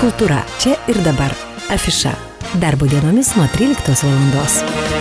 Kultūra čia ir dabar. Afiša. Darbo dienomis nuo 13 valandos.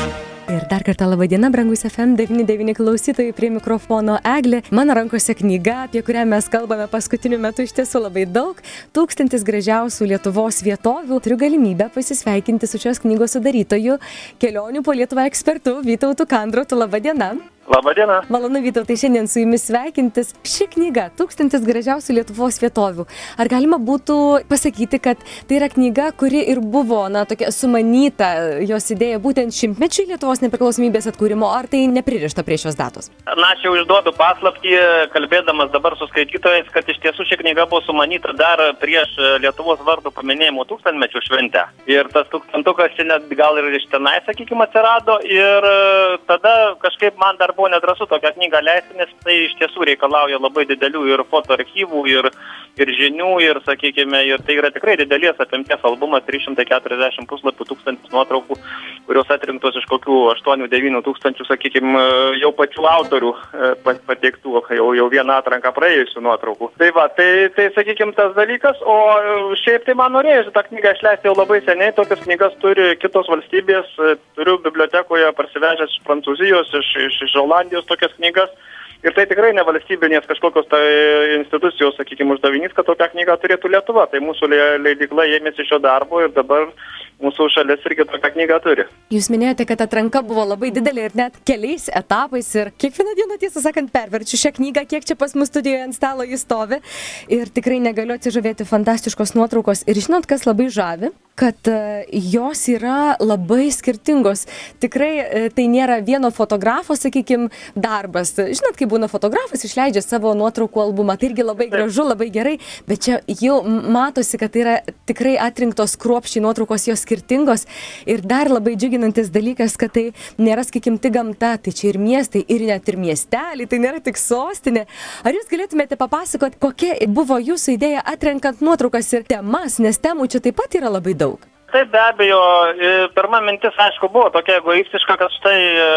Ir dar kartą laba diena, brangus FM99 klausytojai, prie mikrofono Eglė. Mano rankose knyga, apie kurią mes kalbame paskutiniu metu iš tiesų labai daug. 1000 gražiausių Lietuvos vietovių. Turiu galimybę pasisveikinti su šios knygos sudarytoju, kelionių po Lietuvą ekspertu Vytautu Kandrotu. Laba diena. Labą dieną. Malonu, Vytautai, šiandien su jumis sveikintis. Ši knyga 1000 gražiausių Lietuvos vietovių. Ar galima būtų pasakyti, kad tai yra knyga, kuri ir buvo, tokia sumanyta, jos idėja būtent 100-mečiui Lietuvos nepriklausomybės atkūrimo, ar tai nepririšta prie šios datos? Aš jau išduodu paslaptį, kalbėdamas dabar su skaitytojais, kad iš tiesų ši knyga buvo sumanyta dar prieš Lietuvos vardo paminėjimo 1000-mečių šventę. Ir tas 1000-ukas čia net gal ir iš tenai, sakykime, atsirado. Ir tada kažkaip man dar buvo nedrąsu tokią knygą leisti, nes tai iš tiesų reikalauja labai didelių ir fotoarchyvų, ir žinių, ir, sakykime, ir tai yra tikrai didelės apimties albumas, 340 puslapių, 1000 nuotraukų, kurios atrinktos iš kokių 8-9 tūkstančių, sakykime, jau pačių autorių pateiktų, jau vieną atranką praėjusių nuotraukų. Tai va, tai sakykime, tas dalykas, o šiaip tai man norėjusi tą knygą išleisti jau labai seniai, tokias knygas turi kitos valstybės, turiu bibliotekoje parsivežęs iš Prancūzijos, iš Olandijos tokias knygas. Ir tai tikrai ne valstybinės kažkokios institucijos, sakykime, uždavinys, kad tokią knygą turėtų Lietuva. Tai mūsų leidykla ėmėsi šio darbo ir dabar mūsų šalis irgi tokią knygą turi. Jūs minėjote, kad atranka buvo labai didelė ir net keliais etapais ir kiekvieną dieną, tiesą sakant, perverčiu šią knygą, kiek čia pas mus studijoje ant stalo jis stovi. Ir tikrai negaliu atsižavėti fantastiškos nuotraukos. Ir žinot, kas labai žavi? Kad jos yra labai skirtingos. Tikrai tai nėra vieno fotografo, sakykime, darbas. Žinot, kai būna fotografas, išleidžia savo nuotraukų albumą, tai irgi labai gražu, labai gerai, bet čia jau matosi, kad tai yra tikrai atrinktos kruopščiai nuotraukos, jos skirtingos. Ir dar labai džiuginantis dalykas, kad tai nėra, sakykime, tik gamta, tai čia ir miestai, ir net ir miesteliai, tai nėra tik sostinė. Ar jūs galėtumėte papasakoti, kokia buvo jūsų idėja atrenkant nuotraukas ir temas, nes temų čia taip pat yra labai daug? Taip, be abejo, pirma mintis, aišku, buvo tokia egoistiška, kad štai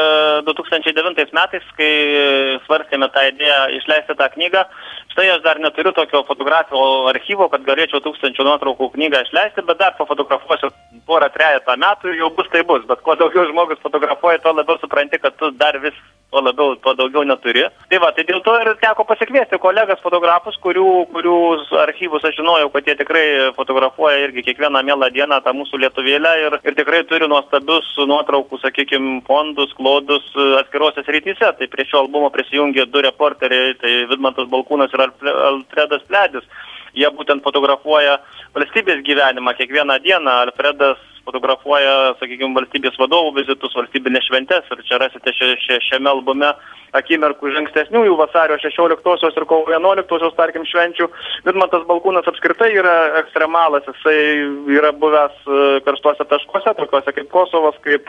2009 metais, kai svarstėme tą idėją išleisti tą knygą, štai aš dar neturiu tokio fotografijų archyvo, kad galėčiau 1000 nuotraukų knygą išleisti, bet dar pafotografuosiu porą trejetą metų ir jau bus tai bus. Bet kuo daugiau žmogus fotografuoja, tuo labiau supranti, kad tu dar vis tuo daugiau neturi. Tai va, tai dėl to ir teko pasikviesti kolegas fotografus, kurių archyvus aš žinojau, kad jie tikrai fotografuoja irgi kiekvieną mielą dieną tą mūsų lietuvėlę ir tikrai turi nuostabius nuotraukų, sakykime, fondus, klodus atskirose srityse. Tai prie šio albumo prisijungė 2 reporteriai, tai Vidmantas Balkūnas ir Alfredas Pledis. Jie būtent fotografuoja valstybės gyvenimą kiekvieną dieną. Alfredas fotografuoja, sakykime, valstybės vadovų vizitus, valstybinės šventes. Ir čia rasite šiame albume akimirkų iš ankstesniųjų vasario 16-osios ir kovo 11-osios, tarkim, švenčių. Vidmantas Balkūnas apskritai yra ekstremalas. Jisai yra buvęs karštuose taškuose, tokiuose kaip Kosovas, kaip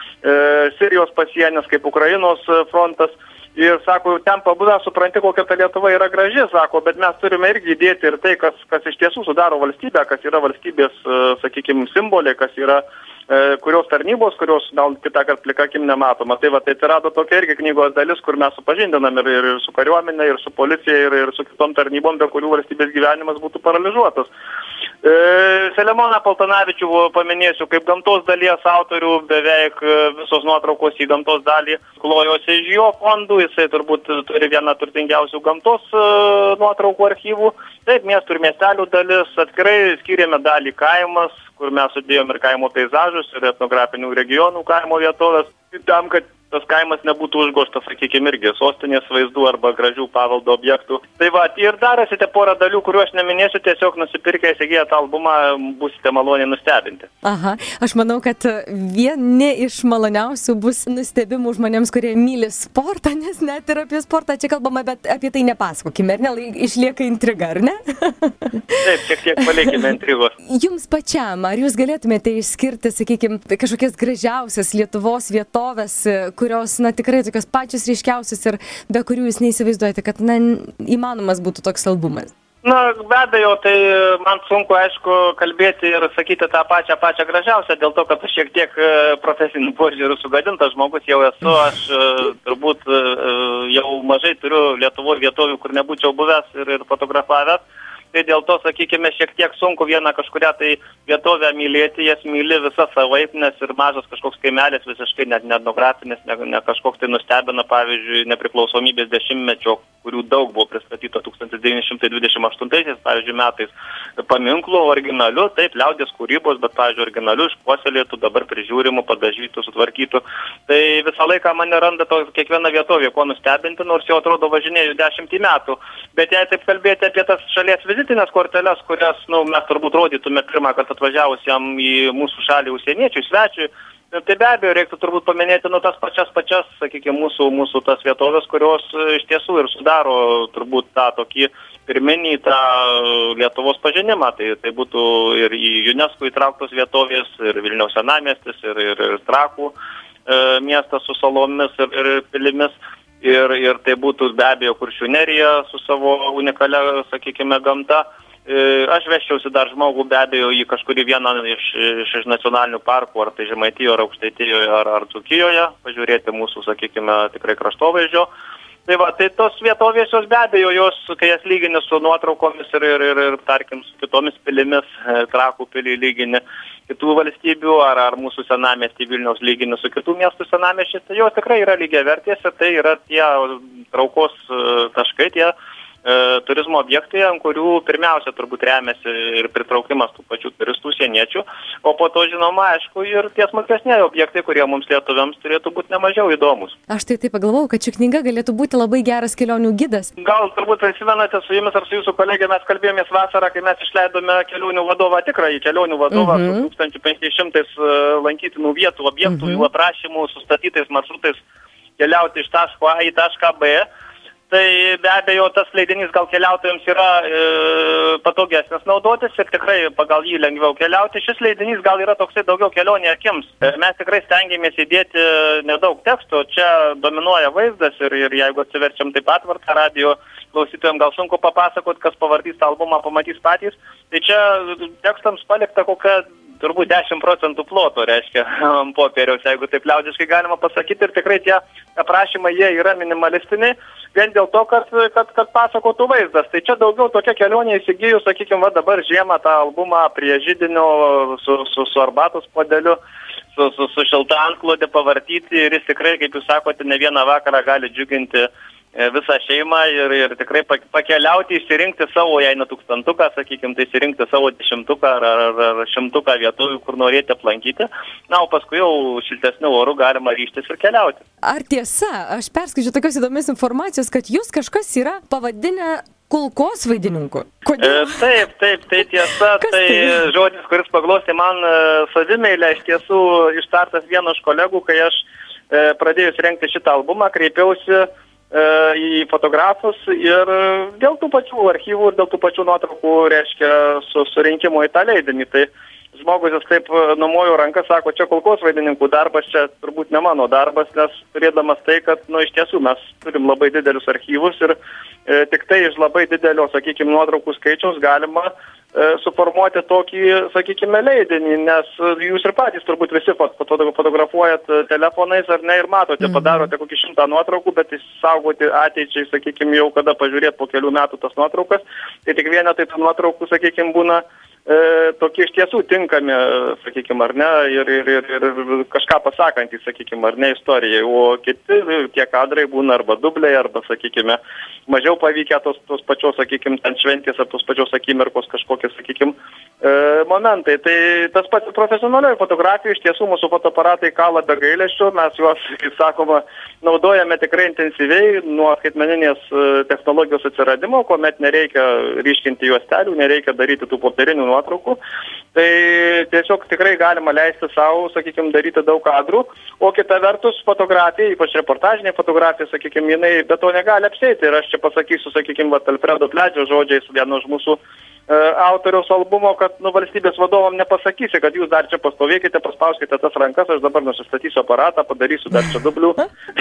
Sirijos pasienis, kaip Ukrainos frontas. Ir sako, ten pabūdė, supranti, kokia ta Lietuva yra graži, sako, bet mes turime irgi įdėti ir tai, kas iš tiesų sudaro valstybę, kas yra valstybės, sakykime, simboliai, kas yra kurios tarnybos, kurios gal kitą kartą plika akim nematoma. Tai va, tai atsirado tokia irgi knygos dalis, kur mes supažindinam ir su kariuomenė, ir su policija, ir su kitom tarnybom, be kurių valstybės gyvenimas būtų paralyžiuotas. Selemoną Paltanavičių paminėsiu kaip gamtos dalies autorių, beveik visos nuotraukos į gamtos dalį klojosi iš jo fondų, jisai turbūt turi vieną turtingiausių gamtos nuotraukų archyvų. Taip, miestų ir miestelių dalis, atskirai skiriame dalį kaimas, kur mes sudėjome ir kaimo peizažus, ir etnografinių regionų kaimo vietovės, tam, kad tas kaimas nebūtų užgoštas, sakykime, irgi sostinės vaizdų arba gražių paveldo objektų. Tai va, ir dar rasite porą dalių, kuriuo aš neminėsiu, tiesiog nusipirkę įsigiję tą albumą, būsite maloniai nustebinti. Aha, aš manau, kad vieni iš maloniausių bus nustebimų žmonėms, kurie myli sportą, nes net ir apie sportą čia kalbama, bet apie tai nepasakokime, ar ne, išlieka intriga, ar ne? Taip, šiek tiek palikime intrigos. Jums pačiam, ar jūs galėtumėte išskirti, sakykime, kažkokias gražiausias Lietuvos vietovės, kurios, tikrai tokios pačios ryškiausios ir be kurių jūs neįsivaizduojate, kad, įmanomas būtų toks albumas? Be abejo, tai man sunku, aišku, kalbėti ir sakyti tą pačią gražiausią, dėl to, kad aš šiek tiek profesinių požiūrių sugadintas žmogus jau esu, aš turbūt jau mažai turiu Lietuvoje vietovių, kur nebūčiau buvęs ir fotografavęs. tai dėl to, sakykime, šiek tiek sunku vieną kažkurią tai vietovę mylėti, jas myli visą savaip, nes ir mažas kažkoks kaimelis visiškai net etnografinis, ne kažkoks tai nustebina, pavyzdžiui, nepriklausomybės dešimtmečio, kurių daug buvo pristatyta 1928, pavyzdžiui, metais paminklų originalių, taip, liaudės kūrybos, bet, pavyzdžiui, originalių išpuoselėtų, dabar prižiūrimų, padažytų, sutvarkytų. Tai visą laiką mane randa kiekviena vietovė, ko nustebinti, nors jau atrodo važinėjau 10 metų. Bet jei taip kalbėti apie tas šalies vizitinės korteles, kurias mes turbūt rodytume pirmą kartą atvažiavusiam į mūsų šalį užsieniečiui, svečiui, tai be abejo reiktų turbūt paminėti tas pačias, sakykime, mūsų tas vietovės, kurios iš tiesų ir sudaro turbūt tą tokį pirminį tą Lietuvos pažinimą. Tai būtų ir į UNESCO įtrauktos vietovės, ir Vilniaus senamiestis, ir Trakų miestas su salomis ir pilimis. Ir tai būtų be abejo Kuršių nerija su savo unikalia, sakykime, gamta. Aš vežčiausi dar žmogų be abejo į kažkurį vieną iš nacionalinių parkų, ar tai Žemaitijoje, ar Aukštaitijoje, ar Dzūkijoje, pažiūrėti mūsų, sakykime, tikrai kraštovaizdžio. Tai tos vietovės jos be abejo, jos, kai jas lygini su nuotraukomis ir tarkim, su kitomis pilimis, Trakų pilį lygini kitų valstybių, ar mūsų senamiestį Vilniaus lygini su kitų miestų senamiesčiais, tai jos tikrai yra lygiavertės ir tai yra tie traukos taškai, tie turizmo objektai, ant kurių pirmiausia turbūt remiasi ir pritraukimas tų pačių turistų užsieniečių, o po to, žinoma, aišku, ir tie smulkesni objektai, kurie mums lietuviams turėtų būti nemažiau įdomus. Aš tai pagalvojau, kad ši knyga galėtų būti labai geras kelionių gidas. Gal turbūt prisimenate su jumis ar su jūsų kolegė, mes kalbėjomės vasarą, kai mes išleidome kelionių vadovą, tikrąjį kelionių vadovą su 1500 lankytinų vietų, objektų, jų aprašymų, sustatytais maršrutais keliauti iš taško A į tašką B. Tai be abejo, tas leidinys gal keliautojams yra patogesnis naudotis ir tikrai pagal jį lengviau keliauti. Šis leidinys gal yra toksai daugiau kelionė akims. Mes tikrai stengiamės įdėti nedaug teksto, čia dominuoja vaizdas ir jeigu atsiverčiam taip atvartą radijo klausytojams, gal sunku papasakot, kas pavardys tą albumą pamatys patys. Tai čia tekstams palikta kokia turbūt 10% ploto, reiškia, popieriaus, jeigu taip liaudiškai galima pasakyti, ir tikrai tie aprašymai, jie yra minimalistiniai, vien dėl to, kad pasakotų vaizdas. Tai čia daugiau tokia kelionė įsigijus, sakykime, dabar žiemą tą albumą prie židinio su arbatos puodeliu, su šilta antklode pavartyti, ir jis tikrai, kaip jūs sakote, ne vieną vakarą gali džiuginti visą šeimą ir tikrai pakeliauti, išsirinkti savo, jei ne 1000, sakykime, tai išsirinkti savo 10 ar 100 vietovių, kur norėti aplankyti. Na, o paskui jau šiltesnių orų galima ryžtis ir keliauti. Ar tiesa, aš perskaičiu tokios įdomios informacijos, kad jūs kažkas yra pavadinę kulkosvaidininku? Kodėl? Taip, tai tiesa, tai žodis, kuris paglostė man savimeilę, iš tiesų ištartas vieno iš kolegų, kai aš pradėjus rengti šitą albumą, kreipiausi į fotografus ir dėl tų pačių archyvų ir dėl tų pačių nuotraukų, reiškia, surinkimo į tą leidinį. Tai žmogus jis taip numojo ranką, sako, čia kulkosvaidininkų darbas, čia turbūt ne mano darbas, nes turėdamas tai, kad, iš tiesų mes turim labai didelius archyvus ir tik tai iš labai didelio, sakykime, nuotraukų skaičiaus galima suformuoti tokį, sakykime, leidinį, nes jūs ir patys turbūt visi fotografuojat telefonais ar ne ir matote, padarote kokį 100 nuotraukų, bet išsaugoti ateičiai, sakykime, jau kada pažiūrėt po kelių metų tas nuotraukas, tai tik vienetai tų nuotraukų, sakykime, būna tokie iš tiesų tinkami, sakykime, ar ne, ir kažką pasakantys, sakykime, ar ne, istorijai, o kiti tie kadrai būna arba dubliai, arba, sakykime, mažiau pavykę tos pačios, sakykime, ten šventės ar tos pačios akimirkos kažkokie, sakykime, momentai. Tai tas pats profesionalioje fotografijoje, iš tiesų mūsų fotoaparatai kala be gailesčio, mes juos, kaip sakoma, naudojame tikrai intensyviai nuo skaitmeninės technologijos atsiradimo, kuomet nereikia ryškinti juostelių, nereikia daryti tų popierinių nuotraukų. Tai tiesiog tikrai galima leisti savo, sakykime, daryti daug kadrų, o kita vertus fotografija, ypač reportažinė fotografija, sakykime, jinai be to negali apsėti. Ir aš čia pasakysiu, sakykime, Alfredo Pledžio žodžiais, vieno iš mūsų autoriaus albumo, kad valstybės vadovam nepasakysi, kad jūs dar čia pastovėkite, paspauskite tas rankas, aš dabar nusistatysiu aparatą, padarysiu dar čia dublių.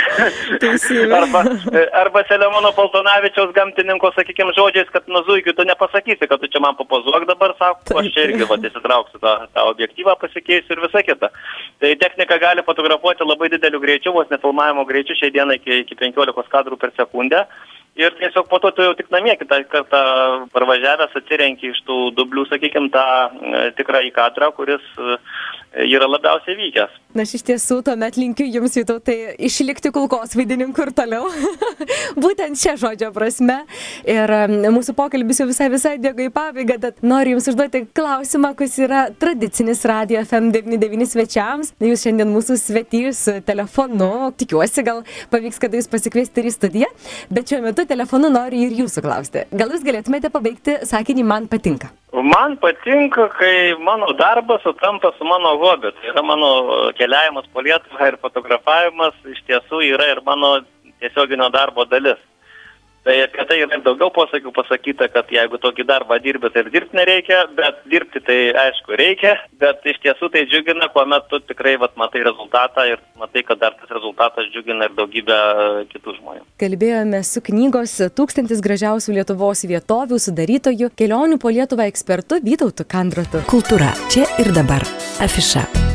arba Selemono Paltonavičiaus gamtininko, sakykime, žodžiais, kad Zuikiu tu nepasakysi, kad tu čia man papozuok dabar, sako, aš čia irgi, ištrauksiu tą objektyvą, pasikeisiu ir visą kitą. Tai technika gali fotografuoti labai dideliu greičiu, vos nefilmavimo greičiu, šiai dienai iki 15 kadrų per sekundę. Ir tiesiog po to tu jau tik namie kitą kartą parvažiavęs atsirenki iš tų dublių, sakykime, tą tikrąjį kadrą, kuris yra labiausiai vykęs. Na, aš iš tiesų tuomet linkiu jums, Vytautai, išlikti kulkosvaidininku ir toliau. Būtent šią žodžio prasme. Ir mūsų pokalbis jau visai dėgo į pabaigą, tad noriu jums užduoti klausimą, kuris yra tradicinis Radio FM 99 svečiams. Jūs šiandien mūsų svetys telefonu. Tikiuosi, gal pavyks, kad jūs pasikviesti ir į studiją. Bet šiuo metu telefonu noriu ir jūsų klausti. Gal jūs galėtumėte pabaigti sakinį "man patinka"? Man patinka, kai mano darbas sutampa su mano hobiu. Tai yra mano keliavimas po Lietuvą ir fotografavimas iš tiesų yra ir mano tiesioginio darbo dalis. Tai apie tai yra daugiau posakių pasakyta, kad jeigu tokį darbą dirbi, tai ir dirbti nereikia, bet dirbti tai aišku reikia, bet iš tiesų tai džiugina, kuomet tu tikrai matai rezultatą ir matai, kad dar tas rezultatas džiugina ir daugybę kitų žmonių. Kalbėjome su knygos 1000 gražiausių Lietuvos vietovių sudarytoju, kelionių po Lietuvą ekspertu Vytautu Kandrotu. Kultūra čia ir dabar. Afiša.